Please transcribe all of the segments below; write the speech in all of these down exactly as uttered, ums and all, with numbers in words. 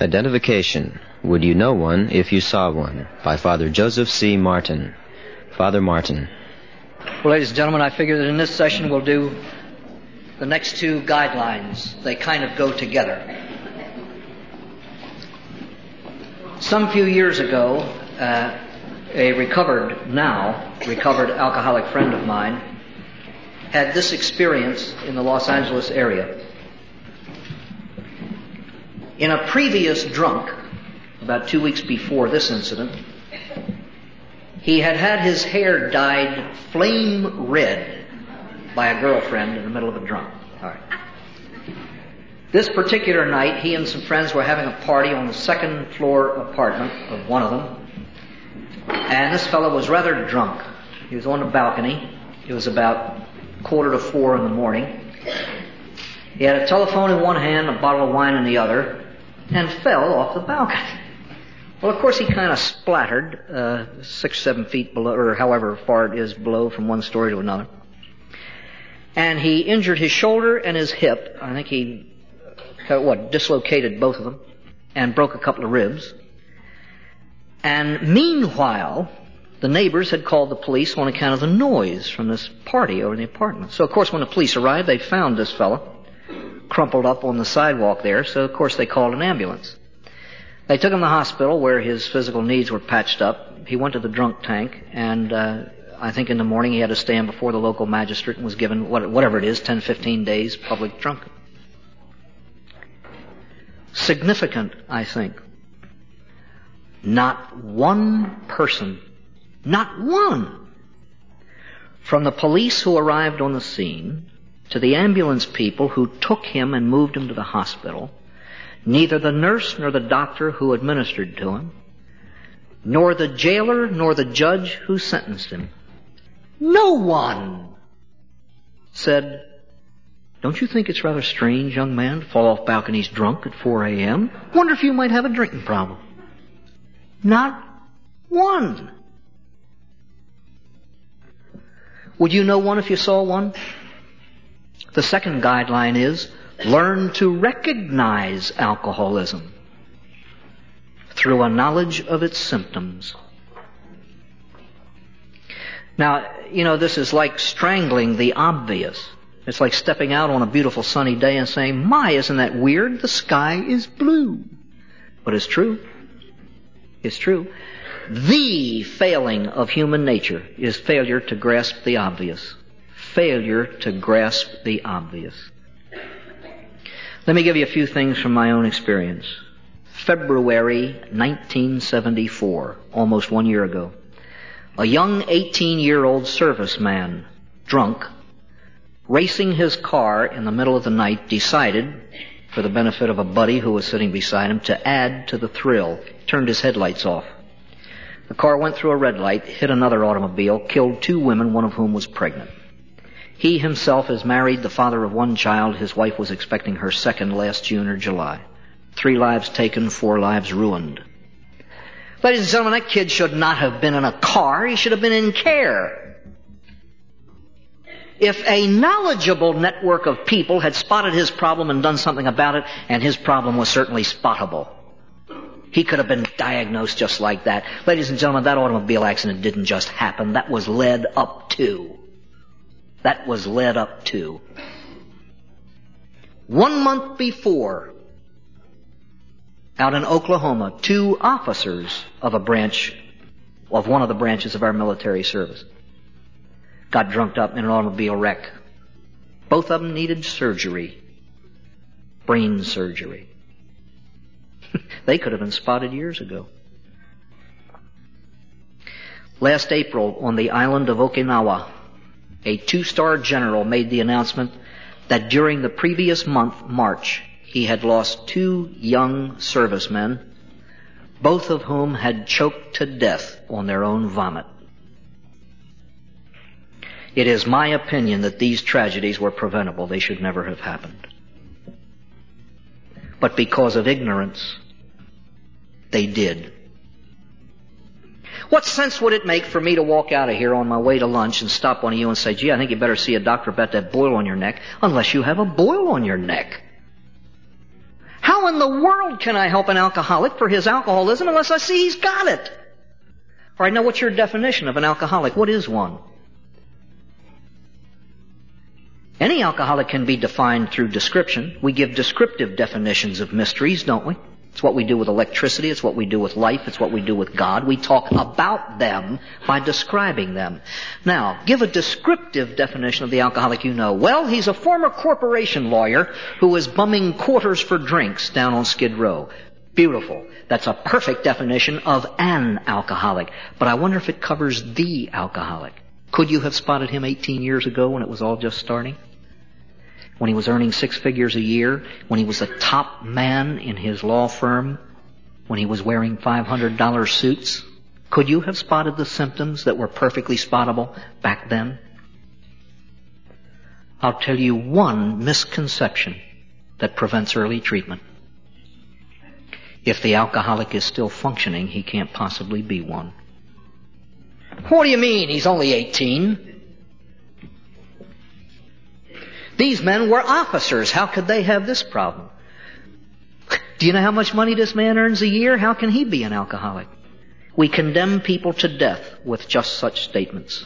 Identification. Would you know one if you saw one? By Father Joseph C. Martin. Father Martin. Well, ladies and gentlemen, I figure that in this session we'll do the next two guidelines. They kind of go together. Some few years ago, uh, a recovered, now recovered alcoholic friend of mine had this experience in the Los Angeles area. In a previous drunk, about two weeks before this incident, he had had his hair dyed flame red by a girlfriend in the middle of a drunk. All right. This particular night, he and some friends were having a party on the second floor apartment of one of them, and this fellow was rather drunk. He was on the balcony. It was about quarter to four in the morning. He had a telephone in one hand, a bottle of wine in the other, and fell off the balcony. Well, of course, he kind of splattered uh, six, seven feet below, or however far it is below from one story to another. And he injured his shoulder and his hip. I think he, uh, what, dislocated both of them and broke a couple of ribs. And meanwhile, the neighbors had called the police on account of the noise from this party over in the apartment. So, of course, when the police arrived, they found this fellow crumpled up on the sidewalk there, so of course they called an ambulance. They took him to the hospital where his physical needs were patched up. He went to the drunk tank, and uh, I think in the morning he had to stand before the local magistrate and was given what, whatever it is, ten, fifteen days public drunk. Significant, I think. Not one person, not one, from the police who arrived on the scene to the ambulance people who took him and moved him to the hospital, neither the nurse nor the doctor who administered to him, nor the jailer nor the judge who sentenced him, no one said, "Don't you think it's rather strange, young man, to fall off balconies drunk at four a.m.? Wonder if you might have a drinking problem." Not one. Would you know one if you saw one? The second guideline is learn to recognize alcoholism through a knowledge of its symptoms. Now, you know, this is like strangling the obvious. It's like stepping out on a beautiful sunny day and saying, "My, isn't that weird? The sky is blue." But it's true. It's true. The failing of human nature is failure to grasp the obvious. Failure to grasp the obvious. Let me give you a few things from my own experience. February nineteen seventy-four, almost one year ago. A young eighteen-year-old serviceman, drunk, racing his car in the middle of the night, decided, for the benefit of a buddy who was sitting beside him, to add to the thrill. Turned his headlights off. The car went through a red light, hit another automobile, killed two women, one of whom was pregnant. He himself is married, the father of one child. His wife was expecting her second last June or July. Three lives taken, four lives ruined. Ladies and gentlemen, that kid should not have been in a car. He should have been in care. If a knowledgeable network of people had spotted his problem and done something about it, and his problem was certainly spottable, he could have been diagnosed just like that. Ladies and gentlemen, that automobile accident didn't just happen. That was led up to. That was led up to. One month before, out in Oklahoma, two officers of a branch, of one of the branches of our military service, got drunked up in an automobile wreck. Both of them needed surgery. Brain surgery. They could have been spotted years ago. Last April, on the island of Okinawa, a two-star general made the announcement that during the previous month, March, he had lost two young servicemen, both of whom had choked to death on their own vomit. It is my opinion that these tragedies were preventable. They should never have happened. But because of ignorance, they did. What sense would it make for me to walk out of here on my way to lunch and stop one of you and say, "Gee, I think you better see a doctor about that boil on your neck," unless you have a boil on your neck? How how in the world can I help an alcoholic for his alcoholism unless I see he's got it? All right, now what's your definition of an alcoholic? What is one? Any alcoholic can be defined through description. We give descriptive definitions of mysteries, don't we? It's what we do with electricity. It's what we do with life. It's what we do with God. We talk about them by describing them. Now, give a descriptive definition of the alcoholic you know. Well, he's a former corporation lawyer who is bumming quarters for drinks down on Skid Row. Beautiful. That's a perfect definition of an alcoholic. But I wonder if it covers the alcoholic. Could you have spotted him eighteen years ago when it was all just starting? When he was earning six figures a year, when he was a top man in his law firm, when he was wearing five hundred dollar suits? Could you have spotted the symptoms that were perfectly spottable back then? I'll tell you one misconception that prevents early treatment. If the alcoholic is still functioning, he can't possibly be one. What do you mean? He's only eighteen. These men were officers. How could they have this problem? Do you know how much money this man earns a year? How can he be an alcoholic? We condemn people to death with just such statements.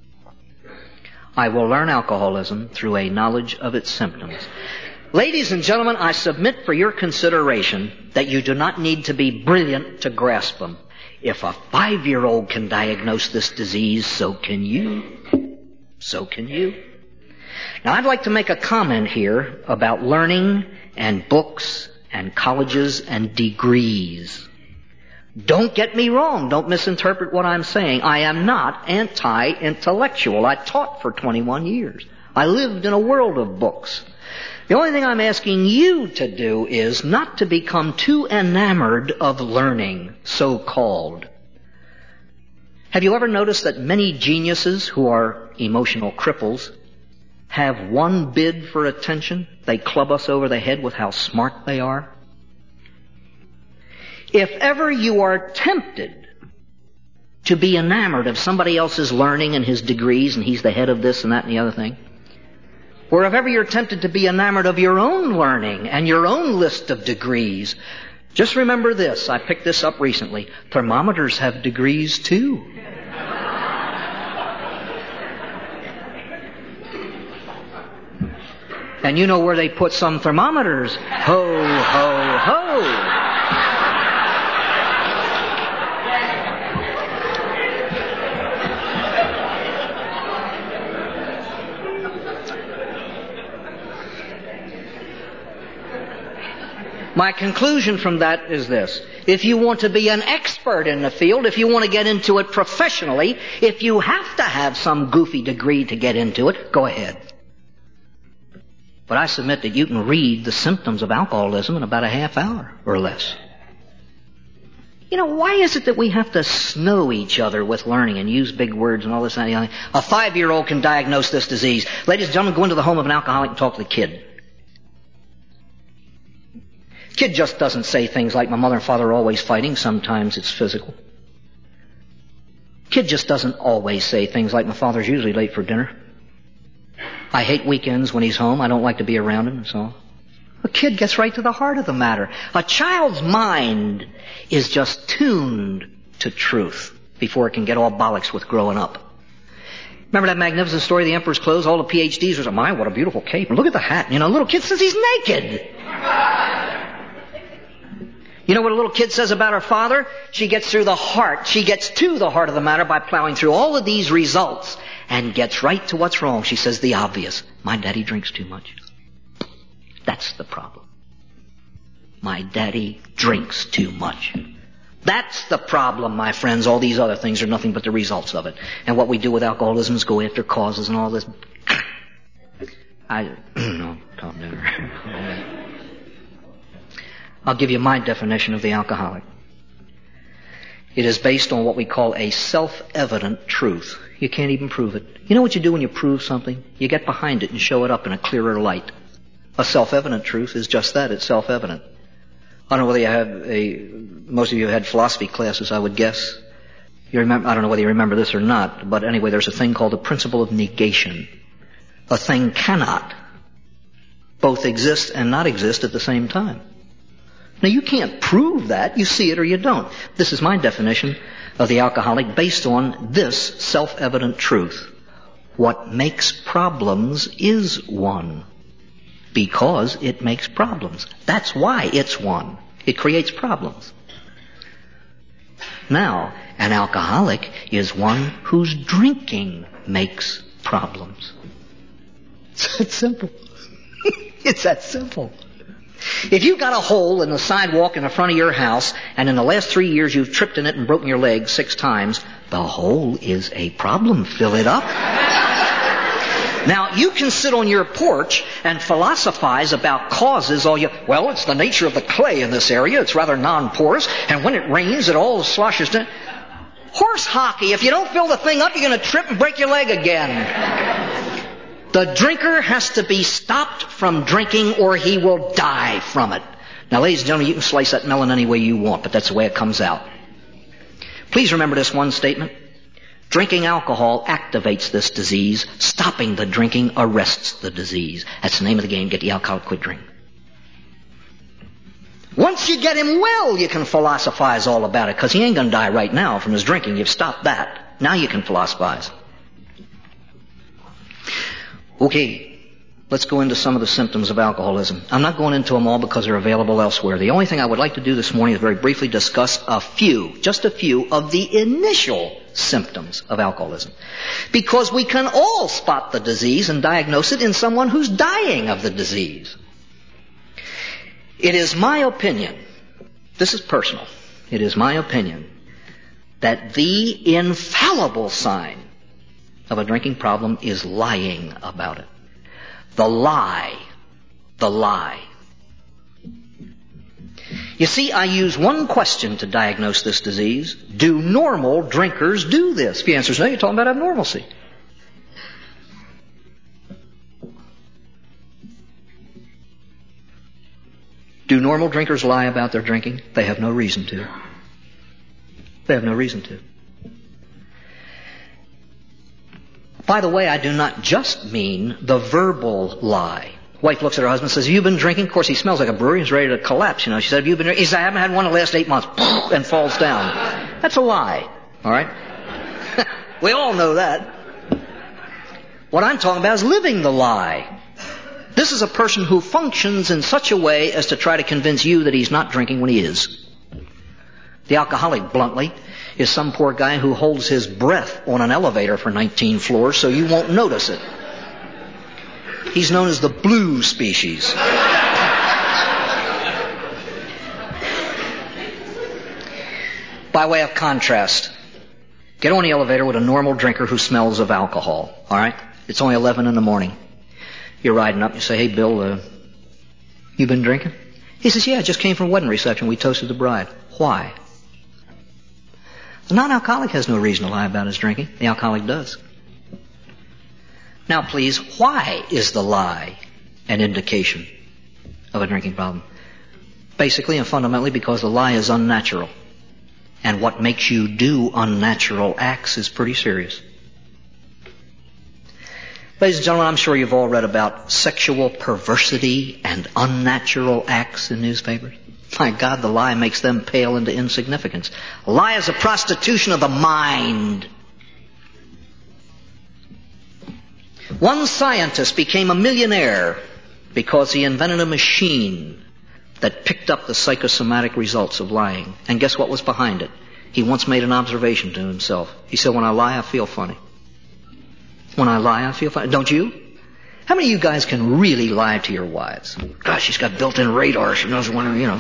I will learn alcoholism through a knowledge of its symptoms. Ladies and gentlemen, I submit for your consideration that you do not need to be brilliant to grasp them. If a five-year-old can diagnose this disease, so can you. So can you. Now, I'd like to make a comment here about learning and books and colleges and degrees. Don't get me wrong. Don't misinterpret what I'm saying. I am not anti-intellectual. I taught for twenty-one years. I lived in a world of books. The only thing I'm asking you to do is not to become too enamored of learning, so-called. Have you ever noticed that many geniuses who are emotional cripples have one bid for attention? They club us over the head with how smart they are. If ever you are tempted to be enamored of somebody else's learning and his degrees, and he's the head of this and that and the other thing, or if ever you're tempted to be enamored of your own learning and your own list of degrees, just remember this. I picked this up recently. Thermometers have degrees too. And you know where they put some thermometers. Ho, ho, ho. My conclusion from that is this. If you want to be an expert in the field, if you want to get into it professionally, if you have to have some goofy degree to get into it, go ahead. But I submit that you can read the symptoms of alcoholism in about a half hour or less. You know, why is it that we have to snow each other with learning and use big words and all this and that? A five-year-old can diagnose this disease. Ladies and gentlemen, go into the home of an alcoholic and talk to the kid. Kid just doesn't say things like, my mother and father are always fighting. Sometimes it's physical. Kid just doesn't always say things like, my father's usually late for dinner. I hate weekends when he's home. I don't like to be around him and so on. A kid gets right to the heart of the matter. A child's mind is just tuned to truth before it can get all bollocks with growing up. Remember that magnificent story, The Emperor's Clothes? All the P H Ds were saying, my, what a beautiful cape. And look at the hat. You know, a little kid says he's naked. You know what a little kid says about her father? She gets through the heart. She gets to the heart of the matter by plowing through all of these results and gets right to what's wrong. She says the obvious. My daddy drinks too much. That's the problem. My daddy drinks too much. That's the problem, my friends. All these other things are nothing but the results of it. And what we do with alcoholism is go after causes and all this. I, no, calm down. I'll give you my definition of the alcoholic. It is based on what we call a self-evident truth. You can't even prove it. You know what you do when you prove something? You get behind it and show it up in a clearer light. A self-evident truth is just that. It's self-evident. I don't know whether you have a, most of you have had philosophy classes, I would guess. You remember, I don't know whether you remember this or not, but anyway, there's a thing called the principle of negation. A thing cannot both exist and not exist at the same time. Now, you can't prove that. You see it or you don't. This is my definition of the alcoholic based on this self-evident truth. What makes problems is one. Because it makes problems. That's why it's one. It creates problems. Now, an alcoholic is one whose drinking makes problems. It's that simple. It's that simple. If you've got a hole in the sidewalk in the front of your house, and in the last three years you've tripped in it and broken your leg six times, the hole is a problem. Fill it up. Now, you can sit on your porch and philosophize about causes all you... Well, it's the nature of the clay in this area. It's rather non-porous, and when it rains, it all sloshes down. Horse hockey. If you don't fill the thing up, you're going to trip and break your leg again. The drinker has to be stopped from drinking or he will die from it. Now, ladies and gentlemen, you can slice that melon any way you want, but that's the way it comes out. Please remember this one statement. Drinking alcohol activates this disease. Stopping the drinking arrests the disease. That's the name of the game. Get the alcoholic, quit drinking. Once you get him well, you can philosophize all about it, because he ain't going to die right now from his drinking. You've stopped that. Now you can philosophize. Okay, let's go into some of the symptoms of alcoholism. I'm not going into them all because they're available elsewhere. The only thing I would like to do this morning is very briefly discuss a few, just a few, of the initial symptoms of alcoholism. Because we can all spot the disease and diagnose it in someone who's dying of the disease. It is my opinion, this is personal, it is my opinion that the infallible sign of a drinking problem is lying about it. The lie. The lie. You see, I use one question to diagnose this disease. Do normal drinkers do this? If the answer is no, you're talking about abnormalcy. Do normal drinkers lie about their drinking? They have no reason to. They have no reason to. By the way, I do not just mean the verbal lie. Wife looks at her husband and says, have you been drinking? Of course, he smells like a brewery. He's ready to collapse. You know, she said, have you been drinking? He said, I haven't had one in the last eight months. And falls down. That's a lie. All right? We all know that. What I'm talking about is living the lie. This is a person who functions in such a way as to try to convince you that he's not drinking when he is. The alcoholic, bluntly, is some poor guy who holds his breath on an elevator for nineteen floors so you won't notice it. He's known as the blue species. By way of contrast, get on the elevator with a normal drinker who smells of alcohol. All right? It's only eleven in the morning. You're riding up. You say, hey, Bill, uh, you been drinking? He says, yeah, I just came from a wedding reception. We toasted the bride. Why? The non-alcoholic has no reason to lie about his drinking. The alcoholic does. Now, please, why is the lie an indication of a drinking problem? Basically and fundamentally because the lie is unnatural. And what makes you do unnatural acts is pretty serious. Ladies and gentlemen, I'm sure you've all read about sexual perversity and unnatural acts in newspapers. My God, the lie makes them pale into insignificance. A lie is a prostitution of the mind. One scientist became a millionaire because he invented a machine that picked up the psychosomatic results of lying. And guess what was behind it? He once made an observation to himself. He said, when I lie, I feel funny. When I lie, I feel funny. Don't you? How many of you guys can really lie to your wives? Gosh, she's got built-in radar. She knows when, you know.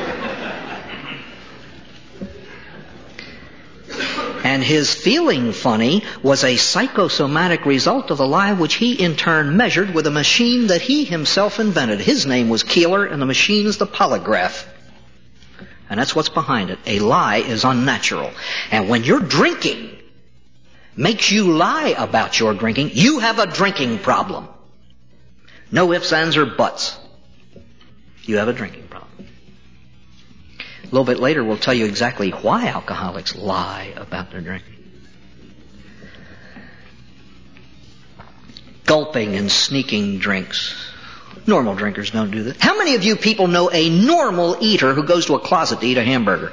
And his feeling funny was a psychosomatic result of the lie which he in turn measured with a machine that he himself invented. His name was Keeler and the machine is the polygraph. And that's what's behind it. A lie is unnatural. And when you're drinking makes you lie about your drinking, you have a drinking problem. No ifs, ands, or buts. You have a drinking problem. A little bit later, we'll tell you exactly why alcoholics lie about their drinking. Gulping and sneaking drinks. Normal drinkers don't do this. How many of you people know a normal eater who goes to a closet to eat a hamburger?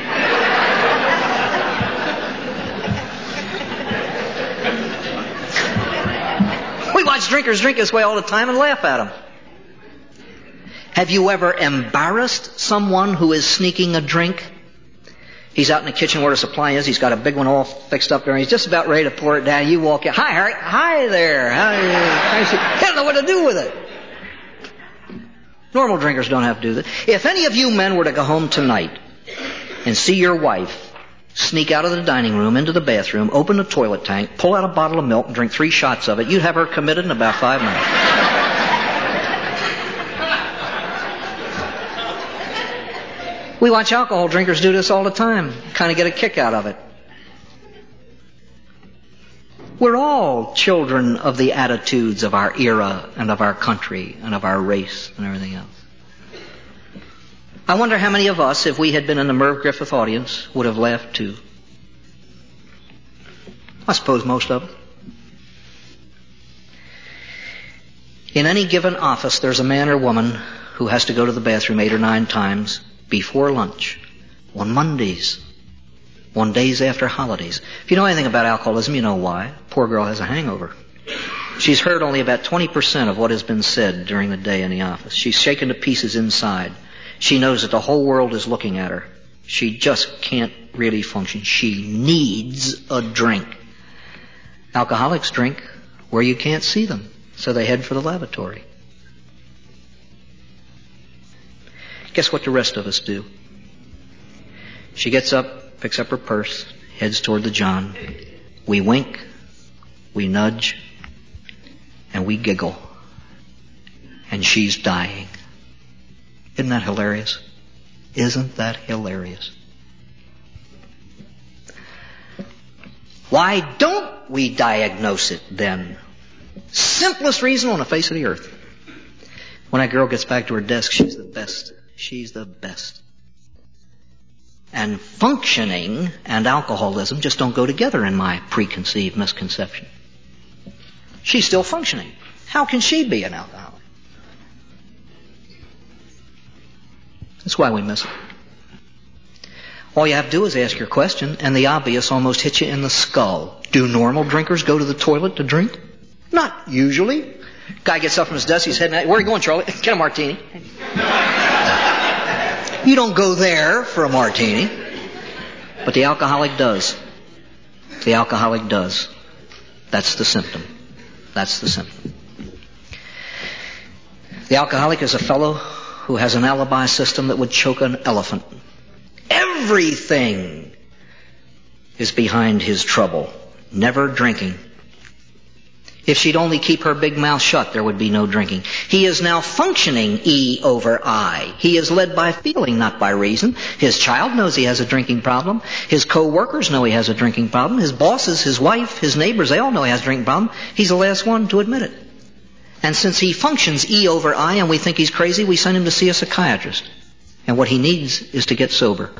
We watch drinkers drink this way all the time and laugh at them. Have you ever embarrassed someone who is sneaking a drink? He's out in the kitchen where the supply is. He's got a big one all fixed up there, and he's just about ready to pour it down. You walk in. Hi, Harry. Hi there. How are you? He doesn't know what to do with it. Normal drinkers don't have to do that. If any of you men were to go home tonight and see your wife sneak out of the dining room into the bathroom, open the toilet tank, pull out a bottle of milk, and drink three shots of it, you'd have her committed in about five minutes. We watch alcohol drinkers do this all the time. Kind of get a kick out of it. We're all children of the attitudes of our era and of our country and of our race and everything else. I wonder how many of us, if we had been in the Merv Griffith audience, would have laughed too. I suppose most of us. In any given office, there's a man or woman who has to go to the bathroom eight or nine times before lunch, on Mondays, on days after holidays. If you know anything about alcoholism, you know why. Poor girl has a hangover. She's heard only about twenty percent of what has been said during the day in the office. She's shaken to pieces inside. She knows that the whole world is looking at her. She just can't really function. She needs a drink. Alcoholics drink where you can't see them, so they head for the lavatory. Guess what the rest of us do? She gets up, picks up her purse, heads toward the John. We wink, we nudge, and we giggle. And she's dying. Isn't that hilarious? Isn't that hilarious? Why don't we diagnose it then? Simplest reason on the face of the earth. When that girl gets back to her desk, she's the best. She's the best. And functioning and alcoholism just don't go together in my preconceived misconception. She's still functioning. How can she be an alcoholic? That's why we miss it. All you have to do is ask your question, and the obvious almost hits you in the skull. Do normal drinkers go to the toilet to drink? Not usually. Guy gets up from his desk, he's heading out. Where are you going, Charlie? Get a martini. You don't go there for a martini. But the alcoholic does. The alcoholic does. That's the symptom. That's the symptom. The alcoholic is a fellow who has an alibi system that would choke an elephant. Everything is behind his trouble. Never drinking. If she'd only keep her big mouth shut, there would be no drinking. He is now functioning E over I. He is led by feeling, not by reason. His child knows he has a drinking problem. His co-workers know he has a drinking problem. His bosses, his wife, his neighbors, they all know he has a drinking problem. He's the last one to admit it. And since he functions E over I and we think he's crazy, we send him to see a psychiatrist. And what he needs is to get sober.